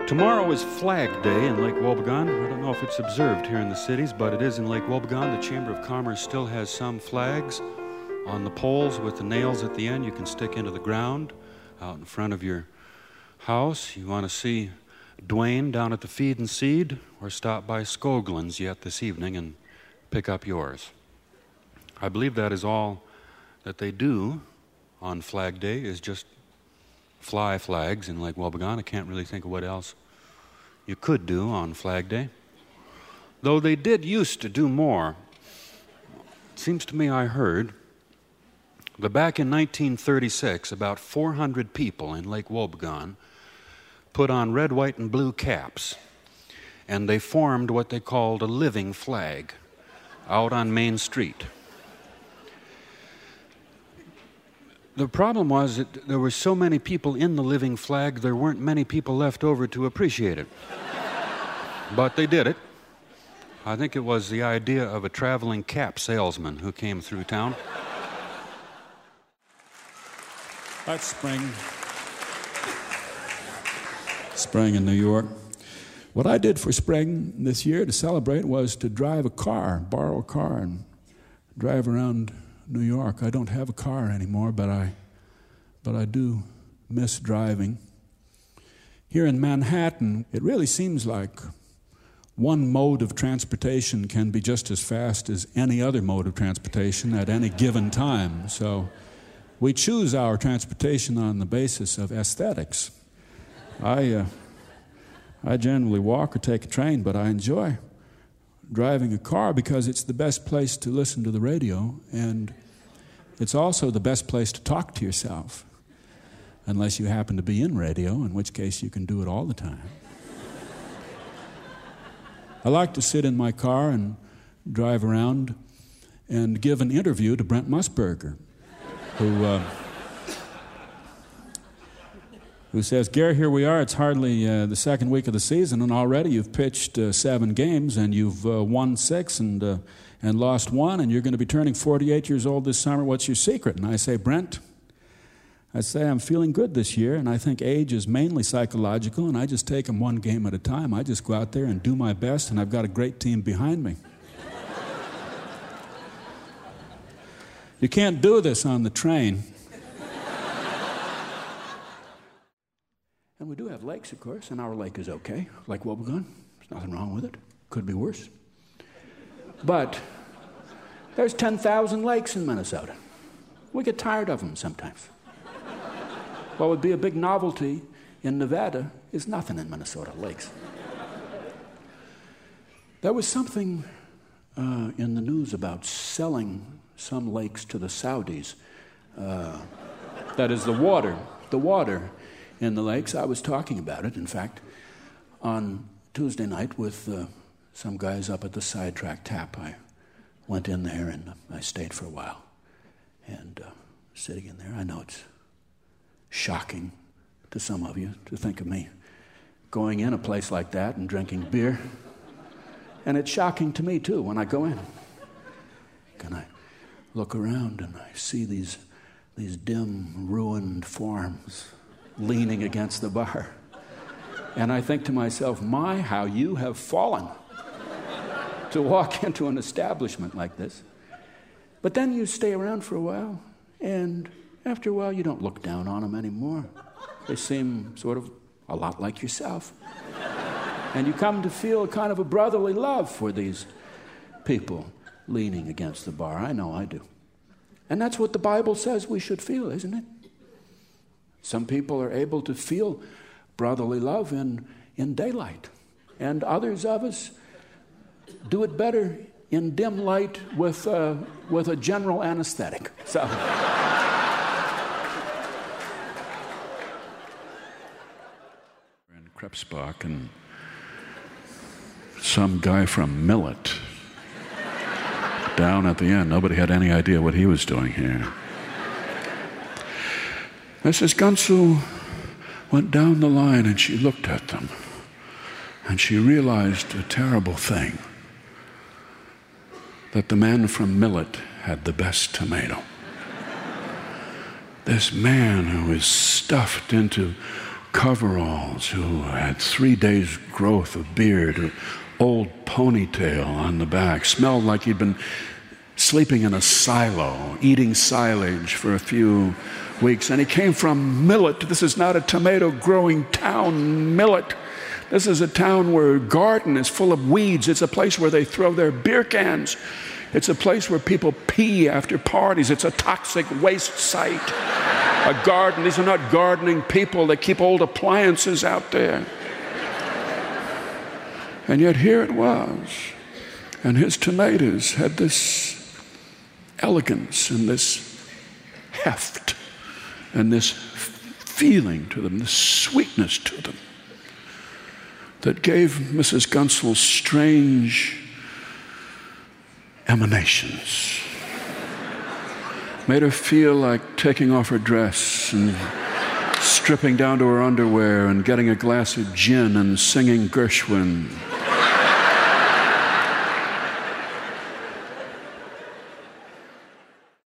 Tomorrow is Flag Day in Lake Wobegon. I don't know if it's observed here in the cities, but it is in Lake Wobegon. The Chamber of Commerce still has some flags on the poles with the nails at the end you can stick into the ground out in front of your house. You want to see Dwayne down at the Feed and Seed, or stop by Skoglund's yet this evening and pick up yours. I believe that is all that they do on Flag Day, is just fly flags in Lake Wobegon. I can't really think of what else you could do on Flag Day. Though they did used to do more. It seems to me I heard that back in 1936, about 400 people in Lake Wobegon put on red, white, and blue caps, and they formed what they called a living flag out on Main Street. The problem was that there were so many people in the living flag, there weren't many people left over to appreciate it. But they did it. I think it was the idea of a traveling cap salesman who came through town. That's spring in New York. What I did for spring this year to celebrate was to drive a car, borrow a car, and drive around New York. I don't have a car anymore, but I do miss driving. Here in Manhattan, it really seems like one mode of transportation can be just as fast as any other mode of transportation at any given time. So we choose our transportation on the basis of aesthetics. I generally walk or take a train, but I enjoy driving a car because it's the best place to listen to the radio, and it's also the best place to talk to yourself, unless you happen to be in radio, in which case you can do it all the time. I like to sit in my car and drive around and give an interview to Brent Musburger, who says, "Gary, here we are. It's hardly the second week of the season, and already you've pitched 7 games, and you've won 6 and lost 1, and you're going to be turning 48 years old this summer. What's your secret?" And I say, "Brent, I'm feeling good this year, and I think age is mainly psychological, and I just take them one game at a time. I just go out there and do my best, and I've got a great team behind me." You can't do this on the train. And we do have lakes, of course, and our lake is okay. Lake Wobegon, there's nothing wrong with it. Could be worse. But there's 10,000 lakes in Minnesota. We get tired of them sometimes. What would be a big novelty in Nevada is nothing in Minnesota, lakes. There was something in the news about selling some lakes to the Saudis. That is the water in the lakes. I was talking about it, in fact, on Tuesday night with some guys up at the Sidetrack Tap. I went in there and I stayed for a while. And sitting in there, I know it's shocking to some of you to think of me going in a place like that and drinking beer. And it's shocking to me, too, when I go in. And I look around and I see these dim, ruined forms leaning against the bar. And I think to myself, my, how you have fallen to walk into an establishment like this. But then you stay around for a while, and after a while you don't look down on them anymore. They seem sort of a lot like yourself. And you come to feel kind of a brotherly love for these people leaning against the bar. I know I do. And that's what the Bible says we should feel, isn't it? Some people are able to feel brotherly love in daylight. And others of us do it better in dim light with a general anesthetic. So and Krebsbach and some guy from Millet down at the end. Nobody had any idea what he was doing here. Mrs. Gunsel went down the line and she looked at them and she realized a terrible thing, that the man from Millet had the best tomato. This man who is stuffed into coveralls, who had 3 days' growth of beard, an old ponytail on the back, smelled like he'd been sleeping in a silo, eating silage for a few weeks. And he came from Millet. This is not a tomato-growing town, Millet. This is a town where a garden is full of weeds. It's a place where they throw their beer cans. It's a place where people pee after parties. It's a toxic waste site. A garden. These are not gardening people. They keep old appliances out there. And yet here it was. And his tomatoes had this elegance and this heft and this feeling to them, this sweetness to them, that gave Mrs. Gunsel strange emanations. Made her feel like taking off her dress and stripping down to her underwear and getting a glass of gin and singing Gershwin.